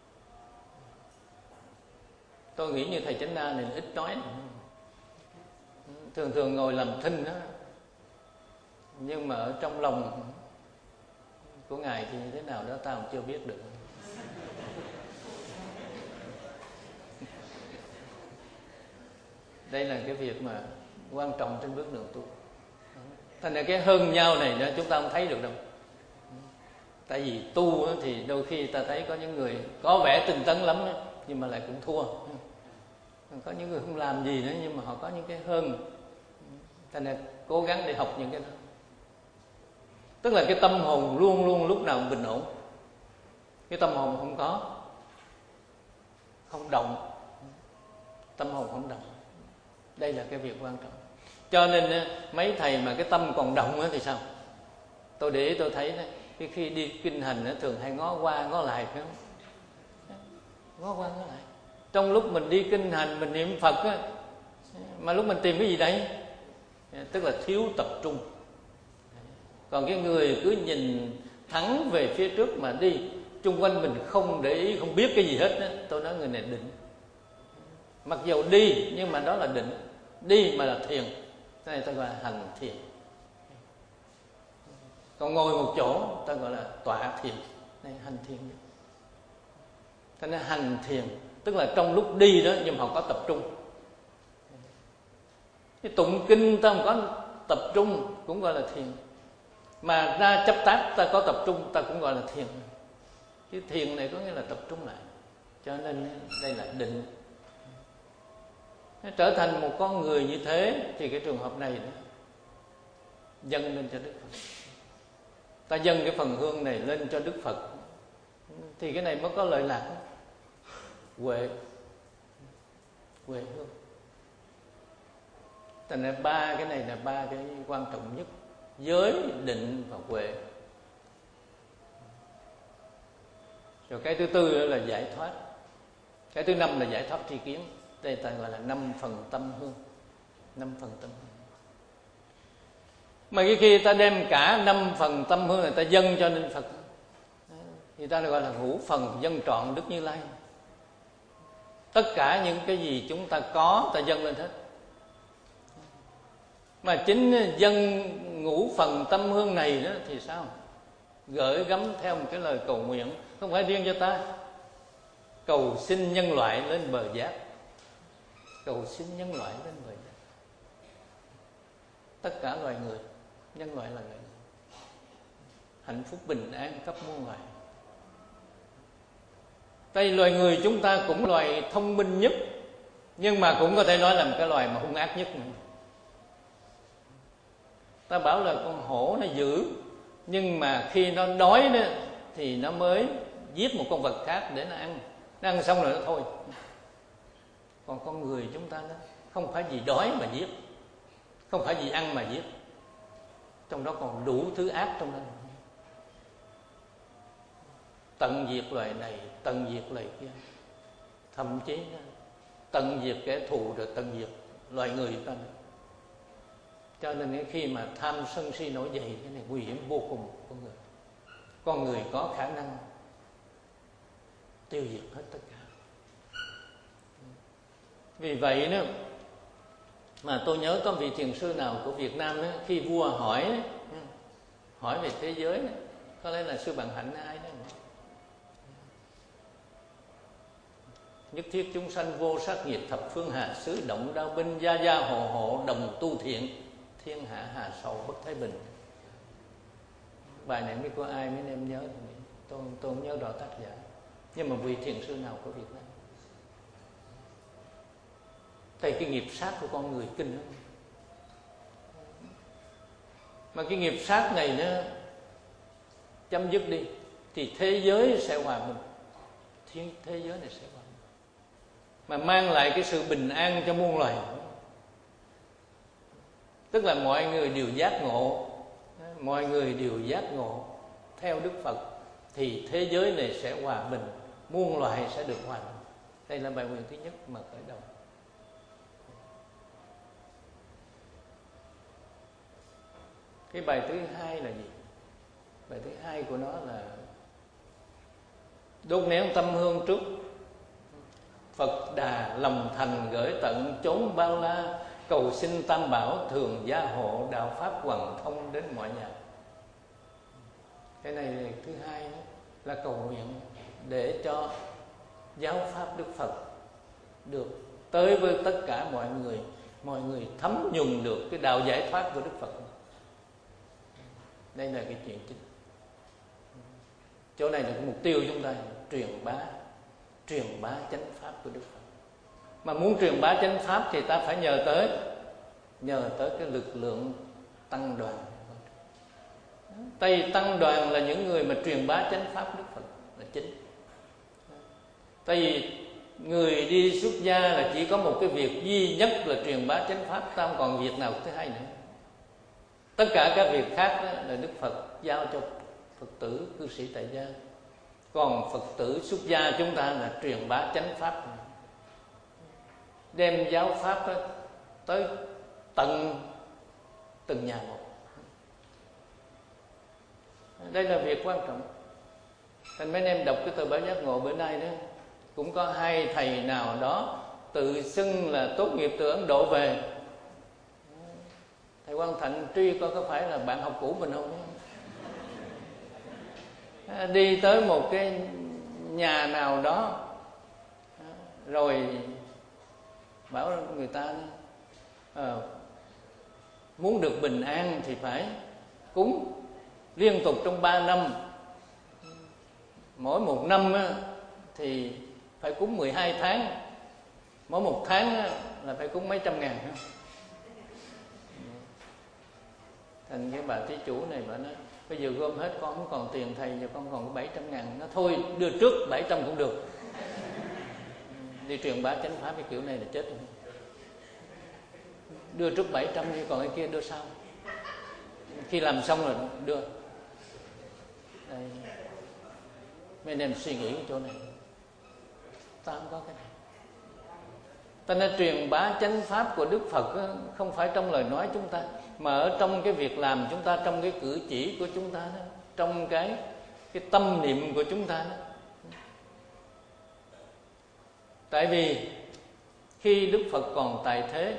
Tôi nghĩ như thầy Chánh Na này ít nói, thường ngồi làm thinh đó, nhưng mà ở trong lòng của Ngài thì như thế nào đó ta cũng chưa biết được. Đây là cái việc mà quan trọng trên bước đường tu. Thành ra cái hơn nhau này đó chúng ta không thấy được đâu. Tại vì tu thì đôi khi ta thấy có những người có vẻ tinh tấn lắm đó, nhưng mà lại cũng thua. Có những người không làm gì nữa nhưng mà họ có những cái hơn. Thành ra cố gắng để học những cái đó. Tức là cái tâm hồn luôn luôn lúc nào cũng bình ổn. Cái tâm hồn không động. Tâm hồn không động. Đây là cái việc quan trọng. Cho nên mấy thầy mà cái tâm còn động thì sao? Tôi để ý tôi thấy đó, khi đi kinh hành thường hay ngó qua ngó lại, phải không? Ngó qua ngó lại. Trong lúc mình đi kinh hành, mình niệm Phật á, mà lúc mình tìm cái gì đấy? Tức là thiếu tập trung. Còn cái người cứ nhìn thẳng về phía trước mà đi, chung quanh mình không để ý, không biết cái gì hết đó, tôi nói người này định. Mặc dù đi nhưng mà đó là định. Đi mà là thiền. Cái này ta gọi là hành thiền. Còn ngồi một chỗ ta gọi là tọa thiền. Này hành thiền. Thế nên hành thiền tức là trong lúc đi đó nhưng mà họ có tập trung. Cái tụng kinh ta không có tập trung cũng gọi là thiền. Mà ra chấp tác ta có tập trung ta cũng gọi là thiền. Cái thiền này có nghĩa là tập trung lại. Cho nên đây là định. Trở thành một con người như thế thì cái trường hợp này đó, dâng lên cho Đức Phật. Ta dâng cái phần hương này lên cho Đức Phật thì cái này mới có lợi lạc. Huệ hương. Thành ra ba cái này là ba cái quan trọng nhất: giới, định và huệ. Rồi cái thứ tư là giải thoát. Cái thứ năm là giải thoát tri kiến. Đây ta gọi là 5 phần tâm hương. 5 phần tâm hương. Mà khi ta đem cả 5 phần tâm hương này ta dâng cho Đức Phật thì ta gọi là ngũ phần dâng trọn Đức Như Lai. Tất cả những cái gì chúng ta có ta dâng lên hết. Mà chính dâng ngũ phần tâm hương này đó thì sao? Gửi gắm theo một cái lời cầu nguyện, không phải riêng cho ta. Cầu xin nhân loại lên bờ giác. Cầu xin nhân loại lên bờ giác. Tất cả loài người, nhân loại là loài người, hạnh phúc bình an khắp muôn loài. Tại loài người chúng ta cũng loài thông minh nhất, nhưng mà cũng có thể nói là một cái loài mà hung ác nhất nữa. Ta bảo là con hổ nó dữ, nhưng mà khi nó đói đó thì nó mới giết một con vật khác để nó ăn. Nó ăn xong rồi nó thôi. Còn con người chúng ta đó, không phải vì đói mà giết, không phải vì ăn mà giết, trong đó còn đủ thứ ác trong đó. Tận diệt loài này, tận diệt loài kia, thậm chí tận diệt kẻ thù, rồi tận diệt loài người ta nữa. Cho nên khi mà tham sân si nổi dậy, cái này nguy hiểm vô cùng của người. Con người có khả năng tiêu diệt hết tất cả. Vì vậy đó mà tôi nhớ có vị thiền sư nào của Việt Nam đó, khi vua hỏi về thế giới đó, có lẽ là sư Bằng Hạnh ai đó: nhất thiết chúng sanh vô sát nghiệp, thập phương hạ xứ động đao binh, gia gia hộ hộ đồng tu thiện, thiên hạ hà sầu bất thái bình. Bài này mới có ai mấy em nhớ, tôi không nhớ rõ tác giả, nhưng mà vị thiền sư nào của Việt Nam. Tại cái nghiệp sát của con người kinh lắm. Mà cái nghiệp sát này nó chấm dứt đi thì thế giới sẽ hòa bình, thế giới này sẽ hòa bình, mà mang lại cái sự bình an cho muôn loài. Tức là mọi người đều giác ngộ, mọi người đều giác ngộ theo Đức Phật, thì thế giới này sẽ hòa bình, muôn loài sẽ được hòa bình. Đây là bài nguyện thứ nhất mà khởi đầu. Cái bài thứ hai là gì? Bài thứ hai của nó là đốt nén tâm hương trước Phật Đà, lòng thành gửi tận chốn bao la, cầu xin Tam Bảo thường gia hộ, đạo pháp hoằng thông đến mọi nhà. Cái này là thứ hai đó, là cầu nguyện để cho giáo pháp Đức Phật được tới với tất cả mọi người thấm nhuần được cái đạo giải thoát của Đức Phật. Đây là cái chuyện chính. Chỗ này là cái mục tiêu chúng ta, truyền bá chánh pháp của Đức Phật. Mà muốn truyền bá chánh pháp thì ta phải nhờ tới cái lực lượng tăng đoàn. Tây tăng đoàn là những người mà truyền bá chánh pháp Đức Phật là chính. Tại vì người đi xuất gia là chỉ có một cái việc duy nhất là truyền bá chánh pháp, ta không còn việc nào thứ hai nữa. Tất cả các việc khác đó là Đức Phật giao cho Phật tử cư sĩ tại gia. Còn Phật tử xuất gia chúng ta là truyền bá chánh pháp, đem giáo pháp đó tới từng nhà một. Đây là việc quan trọng. Thành mấy em đọc cái tờ báo Giác Ngộ bữa nay đó, cũng có hai thầy nào đó tự xưng là tốt nghiệp từ Ấn Độ về. Thầy Quang Thạnh truy coi có phải là bạn học cũ mình không? Đi tới một cái nhà nào đó rồi bảo người ta muốn được bình an thì phải cúng liên tục trong 3 năm. Mỗi một năm thì phải cúng 12 tháng. Mỗi một tháng là phải cúng mấy trăm ngàn. Thành cái bà thí chủ này bà nói bây giờ gom hết con không còn tiền thầy, giờ con còn có 700 ngàn. Nó thôi đưa trước 700 cũng được. Đi truyền bá chánh pháp cái kiểu này là chết rồi. Đưa trước 700 nhưng còn cái kia đưa sau. Khi làm xong rồi đưa. Đây. Mấy anh em suy nghĩ cái chỗ này. Ta không có cái này. Ta nên truyền bá chánh pháp của Đức Phật đó, không phải trong lời nói chúng ta, mà ở trong cái việc làm chúng ta, trong cái cử chỉ của chúng ta đó, trong cái tâm niệm của chúng ta đó. Tại vì khi Đức Phật còn tại thế,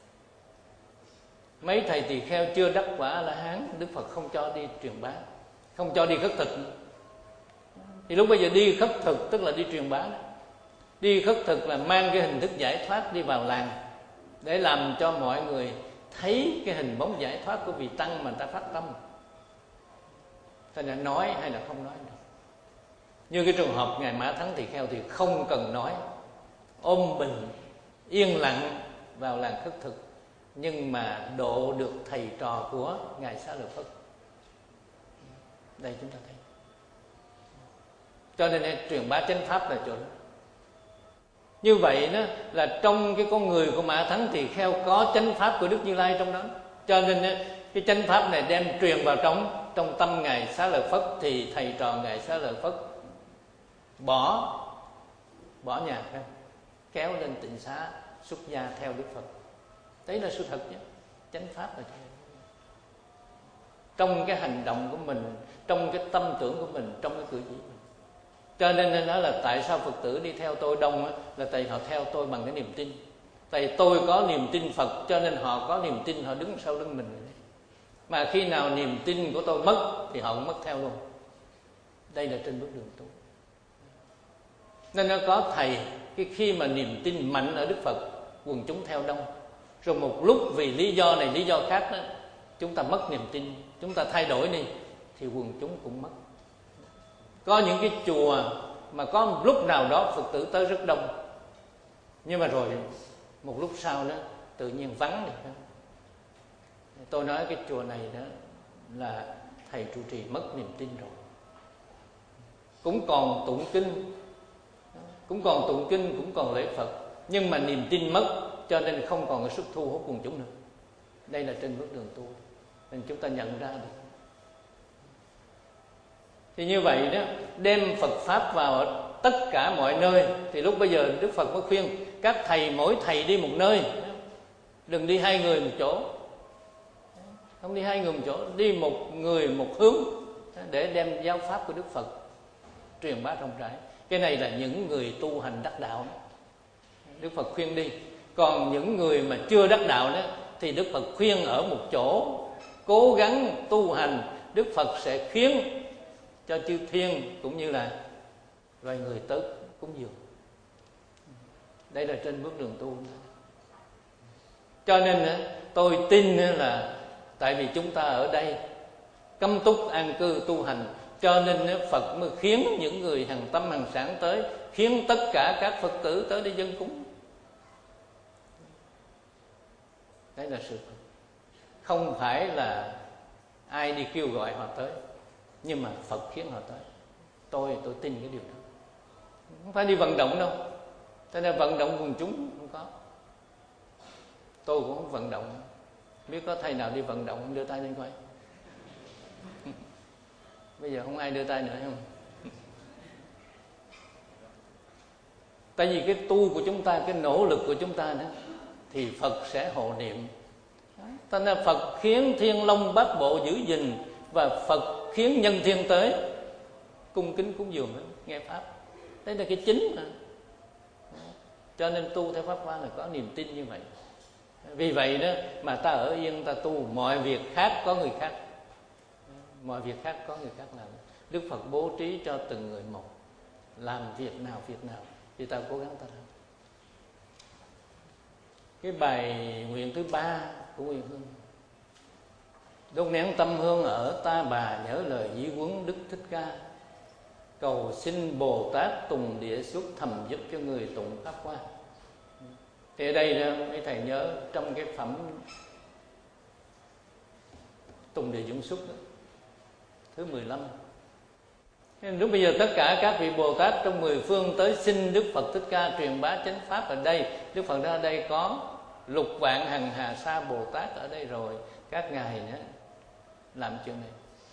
mấy thầy tỳ kheo chưa đắc quả A-la-hán, Đức Phật không cho đi truyền bá, không cho đi khất thực. Thì lúc bây giờ đi khất thực tức là đi truyền bá đó. Đi khất thực là mang cái hình thức giải thoát đi vào làng, để làm cho mọi người thấy cái hình bóng giải thoát của vị tăng mà người ta phát tâm. Thế nên nói hay là không nói được. Như cái trường hợp Ngài Mã Thắng Tỳ Kheo thì không cần nói, ôm bình yên lặng vào làng khất thực, nhưng mà độ được thầy trò của Ngài Xá Lợi Phất. Đây chúng ta thấy. Cho nên truyền bá chánh pháp là chỗ đó. Như vậy đó là trong cái con người của Mã Thắng thì kheo có chánh pháp của Đức Như Lai trong đó. Cho nên cái chánh pháp này đem truyền vào trong tâm Ngài Xá Lợi Phất, thì thầy trò Ngài Xá Lợi Phất bỏ nhà ra, kéo lên tịnh xá xuất gia theo Đức Phật. Đấy là sự thật chứ. Chánh pháp là thế. Trong cái hành động của mình, trong cái tâm tưởng của mình, trong cái cử chỉ của mình. Cho nên nói là tại sao Phật tử đi theo tôi đông á, là tại họ theo tôi bằng cái niềm tin. Tại tôi có niềm tin Phật, cho nên họ có niềm tin, họ đứng sau lưng mình. Mà khi nào niềm tin của tôi mất thì họ cũng mất theo luôn. Đây là trên bước đường tu. Nên nó có thầy, khi mà niềm tin mạnh ở Đức Phật, quần chúng theo đông. Rồi một lúc vì lý do này lý do khác đó, chúng ta mất niềm tin, chúng ta thay đổi đi, thì quần chúng cũng mất. Có những cái chùa mà có một lúc nào đó Phật tử tới rất đông, nhưng mà rồi một lúc sau đó tự nhiên vắng đi đó. Tôi nói cái chùa này đó là thầy trụ trì mất niềm tin rồi. Cũng còn tụng kinh, cũng còn lễ Phật, nhưng mà niềm tin mất, cho nên không còn cái sức thu hút quần chúng nữa. Đây là trên bước đường tu, nên chúng ta nhận ra được. Thì như vậy đó, đem Phật pháp vào tất cả mọi nơi, thì lúc bây giờ Đức Phật mới khuyên các thầy, mỗi thầy đi một nơi, đừng đi hai người một chỗ. Không đi hai người một chỗ, đi một người một hướng, để đem giáo pháp của Đức Phật truyền bá rộng rãi. Cái này là những người tu hành đắc đạo đó, Đức Phật khuyên đi. Còn những người mà chưa đắc đạo đó, thì Đức Phật khuyên ở một chỗ, cố gắng tu hành. Đức Phật sẽ khiến cho chư thiên cũng như là loài người tới cúng dường. Đây là trên bước đường tu. Cho nên tôi tin là tại vì chúng ta ở đây cấm túc an cư tu hành, cho nên Phật mới khiến những người hằng tâm hằng sản tới, khiến tất cả các Phật tử tới đi dân cúng. Đấy là sự thật. Không phải là ai đi kêu gọi họ tới, nhưng mà Phật khiến họ tới. Tôi tin cái điều đó. Không phải đi vận động đâu. Cho nên vận động quần chúng không có. Tôi cũng không vận động. Biết có thầy nào đi vận động không, đưa tay lên coi. Bây giờ không ai đưa tay nữa không? Tại vì cái tu của chúng ta, cái nỗ lực của chúng ta đó, thì Phật sẽ hộ niệm. Cho nên Phật khiến thiên long bát bộ giữ gìn, và Phật khiến nhân thiên tới cung kính cúng dường đó, nghe pháp. Đấy là cái chính mà. Cho nên tu theo pháp hoa là có niềm tin như vậy. Vì vậy đó mà ta ở yên ta tu, mọi việc khác có người khác. Mọi việc khác có người khác làm. Đức Phật bố trí cho từng người một, làm việc nào thì ta cố gắng ta làm. Cái bài nguyện thứ 3 của Nguyện Hương: đốt nén tâm hương ở Ta Bà, nhớ lời di huấn Đức Thích Ca, cầu xin Bồ Tát tùng địa xuất, thầm giúp cho người tụng pháp hoa. Thì ở đây đó, mấy thầy nhớ trong cái phẩm tùng địa dũng xuất đó, thứ 15. Nên lúc bây giờ tất cả các vị Bồ Tát trong 10 phương tới xin Đức Phật Thích Ca truyền bá chánh pháp ở đây. Đức Phật ở đây có lục vạn hằng hà sa Bồ Tát ở đây rồi, các ngài nữa làm chuyện này.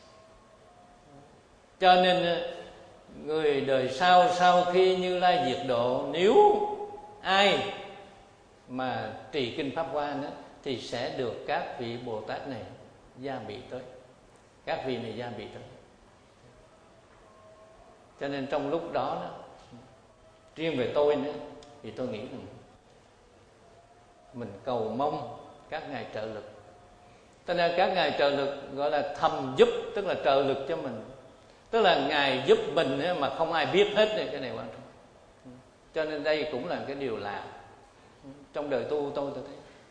Cho nên người đời sau khi Như Lai diệt độ, nếu ai mà trì kinh pháp hoa nữa, thì sẽ được các vị Bồ Tát này gia bị tới. Các vị này gia bị tới. Cho nên trong lúc đó, riêng về tôi nữa, thì tôi nghĩ rằng mình cầu mong các ngài trợ lực. Cho nên các ngài trợ lực gọi là thầm giúp, tức là trợ lực cho mình. Tức là ngài giúp mình mà không ai biết hết. Cái này quan trọng. Cho nên đây cũng là cái điều lạ trong đời tu tôi thấy.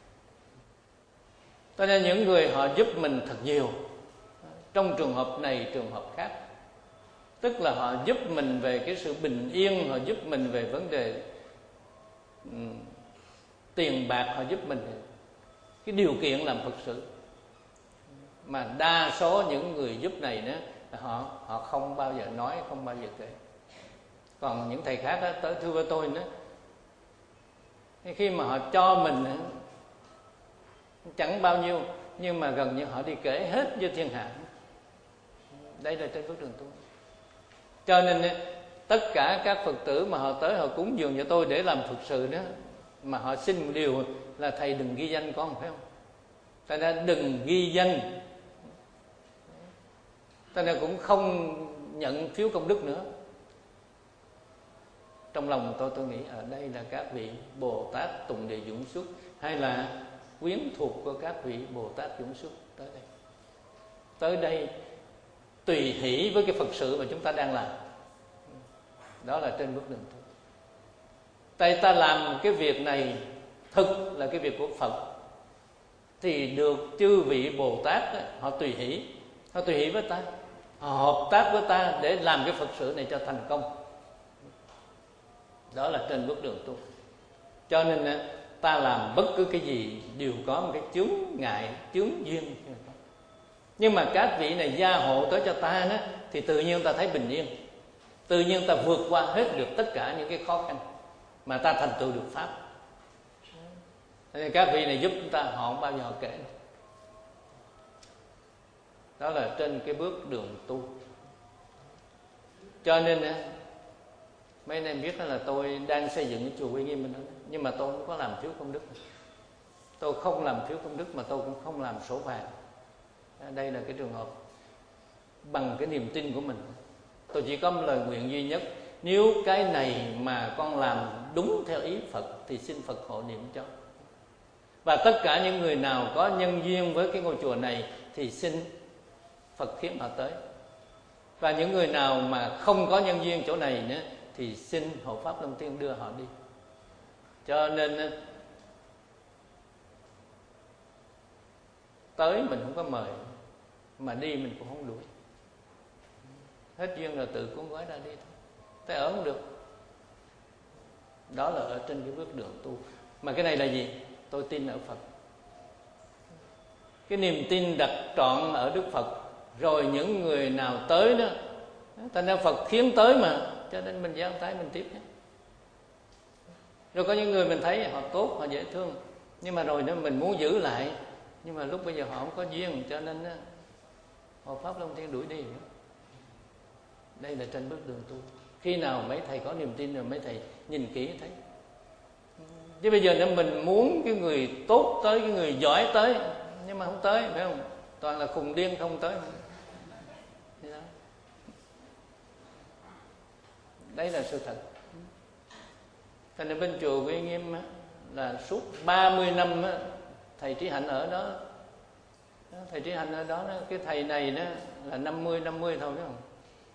Cho nên những người họ giúp mình thật nhiều, trong trường hợp này trường hợp khác. Tức là họ giúp mình về cái sự bình yên, họ giúp mình về vấn đề tiền bạc họ giúp mình, cái điều kiện làm Phật sự. Mà đa số những người giúp này nữa, họ không bao giờ nói, không bao giờ kể. Còn những thầy khác đó, tới thưa với tôi nữa, khi mà họ cho mình chẳng bao nhiêu, nhưng mà gần như họ đi kể hết cho thiên hạ. Đây là trên bước đường tu. Cho nên tất cả các Phật tử mà họ tới họ cúng dường cho tôi để làm Phật sự đó, mà họ xin một điều là thầy đừng ghi danh con, phải không? Tại ra đừng ghi danh, tại ra cũng không nhận phiếu công đức nữa. Trong lòng tôi nghĩ ở đây là các vị Bồ Tát Tùng Địa Dũng Xuất, hay là quyến thuộc của các vị Bồ Tát Dũng Xuất tới đây tùy hỷ với cái Phật sự mà chúng ta đang làm. Đó là trên bước đường tu. Tại ta làm cái việc này thực là cái việc của Phật, thì được chư vị Bồ Tát họ tùy hỷ với ta, họ hợp tác với ta để làm cái Phật sự này cho thành công. Đó là trên bước đường tu. Cho nên ta làm bất cứ cái gì đều có một cái chướng ngại, chướng duyên. Nhưng mà các vị này gia hộ tới cho ta đó, thì tự nhiên ta thấy bình yên, tự nhiên ta vượt qua hết được tất cả những cái khó khăn, mà ta thành tựu được pháp. Nên các vị này giúp chúng ta, họ không bao giờ họ kể. Đó là trên cái bước đường tu. Cho nên mấy anh em biết là tôi đang xây dựng cái chùa Uy Nghiêm mình đó, nhưng mà tôi không có làm phiếu công đức. Tôi không làm phiếu công đức, mà tôi cũng không làm sổ vàng. Đây là cái trường hợp bằng cái niềm tin của mình. Tôi chỉ có một lời nguyện duy nhất: nếu cái này mà con làm đúng theo ý Phật thì xin Phật hộ niệm cho. Và tất cả những người nào có nhân duyên với cái ngôi chùa này thì xin Phật khiến họ tới. Và những người nào mà không có nhân duyên chỗ này nữa thì xin Hộ Pháp Long Thiên đưa họ đi. Cho nên tới mình không có mời, mà đi mình cũng không đuổi. Hết duyên rồi tự cuốn gói ra đi thôi, tới ở không được. Đó là ở trên cái bước đường tu. Mà cái này là gì? Tôi tin ở Phật. Cái niềm tin đặt trọn ở Đức Phật. Rồi những người nào tới đó, thành ra Phật khiến tới mà, cho nên mình giang tay mình tiếp nhé. Rồi có những người mình thấy họ tốt, họ dễ thương, nhưng mà rồi nữa mình muốn giữ lại, nhưng mà lúc bây giờ họ không có duyên, cho nên Hộ Pháp Long Thiên đuổi đi. Đây là trên bước đường tu. Khi nào mấy thầy có niềm tin rồi mấy thầy nhìn kỹ thấy. Chứ bây giờ nếu mình muốn cái người tốt tới, cái người giỏi tới, nhưng mà không tới, phải không? Toàn là khùng điên không tới. Đấy là sự thật. Thành ra bên chùa Uy Nghiêm là suốt 30 năm thầy Trí Hạnh ở đó. Thầy Trí Hạnh ở đó, cái thầy này đó là 50-50 thôi, phải không?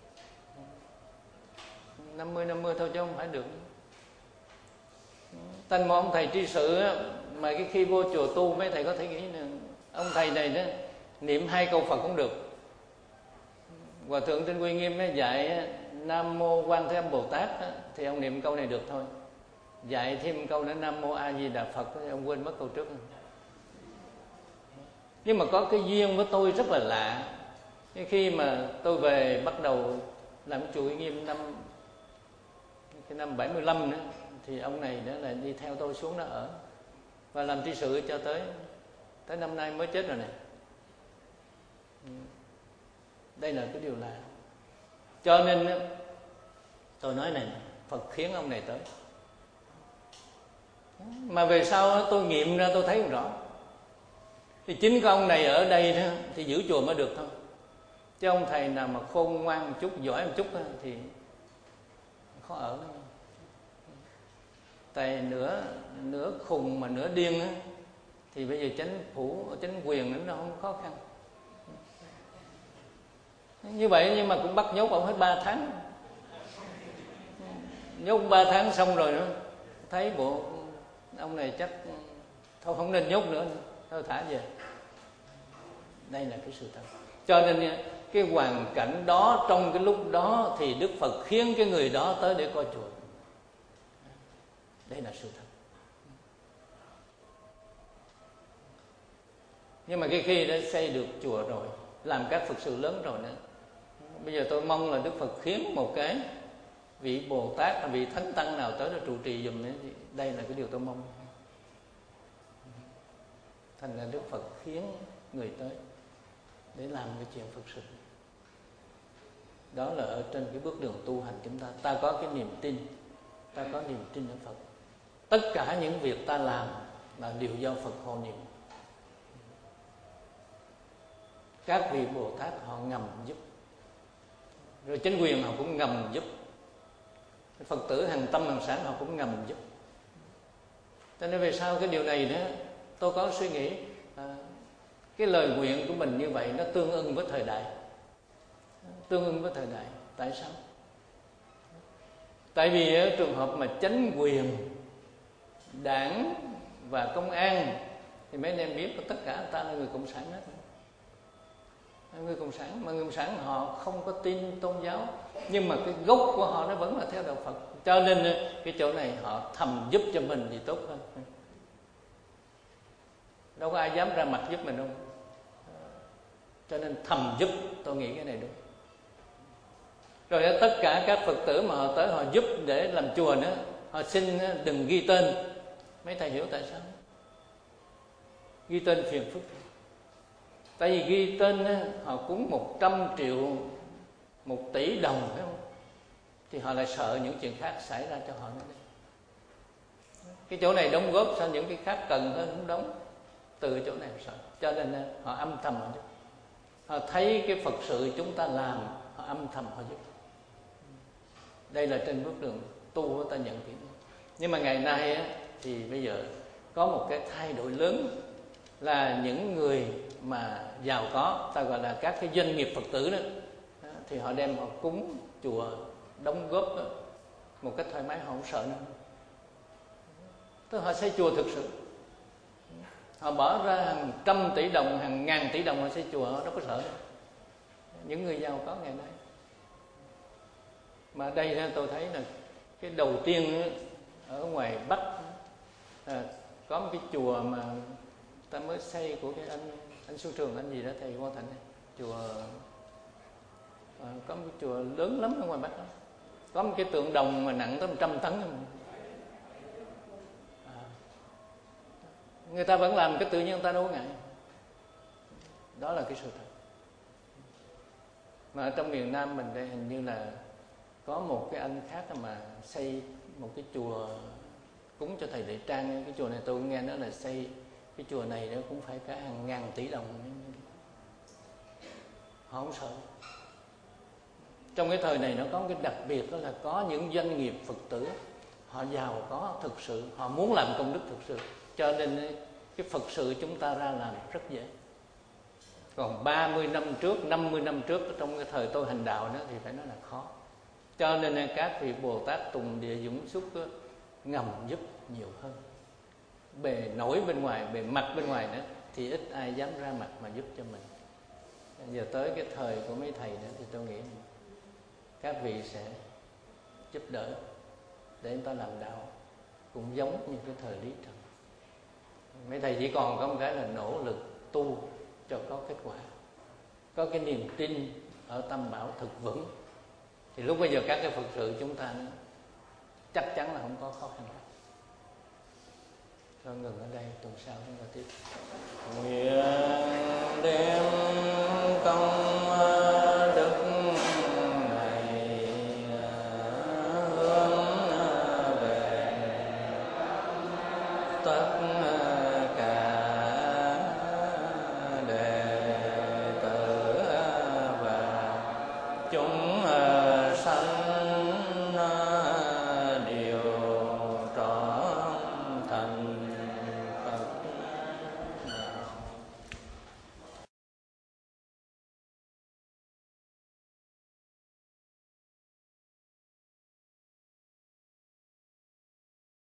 50-50 thôi chứ không phải được. Thành một ông thầy tri sự mà cái khi vô chùa tu mấy thầy có thể nghĩ là ông thầy này đó niệm 2 câu Phật cũng được. Hòa thượng trên Uy Nghiêm dạy Nam Mô Quan Thế Âm Bồ Tát thì ông niệm câu này được thôi. Dạy thêm câu nữa Nam Mô A Di Đà Phật thì ông quên mất câu trước. Nhưng mà có cái duyên với tôi rất là lạ. Khi mà tôi về bắt đầu làm chùa Uy Nghiêm năm 75 nữa, thì ông này đó là đi theo tôi xuống đó ở và làm tri sự cho tới năm nay mới chết rồi này. Đây là cái điều lạ. Cho nên tôi nói này, Phật khiến ông này tới. Mà về sau tôi nghiệm ra tôi thấy rõ. Thì chính cái ông này ở đây đó, thì giữ chùa mới được thôi. Chứ ông thầy nào mà khôn ngoan một chút, giỏi một chút thì khó ở. Tại nửa khùng mà nửa điên thì bây giờ chánh quyền nó không khó khăn. Như vậy nhưng mà cũng bắt nhốt ông hết 3 tháng. Nhốt 3 tháng xong rồi đó, thấy bộ ông này chắc thôi không nên nhốt nữa, thôi thả về. Đây là cái sự thật. Cho nên cái hoàn cảnh đó, trong cái lúc đó thì Đức Phật khiến cái người đó tới để coi chùa. Đây là sự thật. Nhưng mà cái khi đã xây được chùa rồi, làm các Phật sự lớn rồi nữa, bây giờ tôi mong là Đức Phật khiến một cái vị Bồ Tát, vị Thánh Tăng nào tới đó trụ trì giùm nữa. Đây là cái điều tôi mong. Thành ra Đức Phật khiến người tới để làm cái chuyện Phật sự. Đó là ở trên cái bước đường tu hành chúng ta. Ta có cái niềm tin, ta có niềm tin ở Phật. Tất cả những việc ta làm là đều do Phật hộ niệm. Các vị Bồ Tát họ ngầm giúp, rồi chính quyền họ cũng ngầm giúp, Phật tử hàng tâm hàng sáng họ cũng ngầm giúp. Cho nên về sau cái điều này nữa, tôi có suy nghĩ cái lời nguyện của mình như vậy nó tương ưng với thời đại. Tương ưng với thời đại. Tại sao? Tại vì ở trường hợp mà chánh quyền, đảng và công an thì mấy anh em biết tất cả ta là người cộng sản hết. Người cộng sản, mà người cộng sản họ không có tin tôn giáo, nhưng mà cái gốc của họ nó vẫn là theo đạo Phật. Cho nên cái chỗ này họ thầm giúp cho mình thì tốt hơn. Đâu có ai dám ra mặt giúp mình đâu. Cho nên thầm giúp, tôi nghĩ cái này đúng. Rồi tất cả các Phật tử mà họ tới họ giúp để làm chùa nữa, họ xin đừng ghi tên. Mấy thầy hiểu tại sao? Ghi tên phiền phức. Tại vì ghi tên họ cúng 100 triệu, 1 tỷ đồng, phải không? Thì họ lại sợ những chuyện khác xảy ra cho họ nữa. Cái chỗ này đóng góp sao những cái khác cần hơn không đóng. Từ chỗ này sợ. Cho nên họ âm thầm họ giúp. Họ thấy cái Phật sự chúng ta làm, họ âm thầm họ giúp. Đây là trên bước đường tu ta nhận biết. Nhưng mà ngày nay thì bây giờ có một cái thay đổi lớn là những người mà giàu có, ta gọi là các cái doanh nghiệp Phật tử đó, thì họ đem họ cúng chùa, đóng góp đó, một cách thoải mái, họ không sợ nữa. Tức họ xây chùa thực sự, họ bỏ ra hàng trăm tỷ đồng, hàng ngàn tỷ đồng họ xây chùa, họ đâu có sợ nữa. Những người giàu có ngày nay. Mà đây tôi thấy là cái đầu tiên ở ngoài Bắc có một cái chùa mà ta mới xây của cái anh Xuân Trường, anh gì đó, thầy Quang Thạnh này. Chùa có một cái chùa lớn lắm ở ngoài Bắc đó. Có một cái tượng đồng mà nặng tới 100 tấn. Người ta vẫn làm cái tự nhiên, người ta đâu có ngại. Đó là cái sự thật. Mà ở trong miền Nam mình đây hình như là có một cái anh khác mà xây một cái chùa cúng cho thầy Lệ Trang. Cái chùa này tôi cũng nghe nói là xây cái chùa này nó cũng phải cả hàng ngàn tỷ đồng. Họ không sợ. Trong cái thời này nó có một cái đặc biệt, đó là có những doanh nghiệp Phật tử họ giàu có thực sự, họ muốn làm công đức thực sự, cho nên cái Phật sự chúng ta ra làm rất dễ. Còn 30 năm trước, 50 năm trước trong cái thời tôi hành đạo đó thì phải nói là khó. Cho nên các vị Bồ Tát Tùng Địa Dũng Xúc ngầm giúp nhiều hơn. Bề nổi bên ngoài, bề mặt bên ngoài nữa thì ít ai dám ra mặt mà giúp cho mình. Giờ tới cái thời của mấy thầy nữa thì tôi nghĩ các vị sẽ giúp đỡ để người ta làm đạo cũng giống như cái thời Lý Trần. Mấy thầy chỉ còn có một cái là nỗ lực tu cho có kết quả, có cái niềm tin ở Tam Bảo thực vững, thì lúc bây giờ các cái Phật sự chúng ta nó chắc chắn là không có khó khăn. Thôi ngừng ở đây, tuần sau chúng ta tiếp. Nguyện đem công đức này hướng về tất cả đệ tử và chúng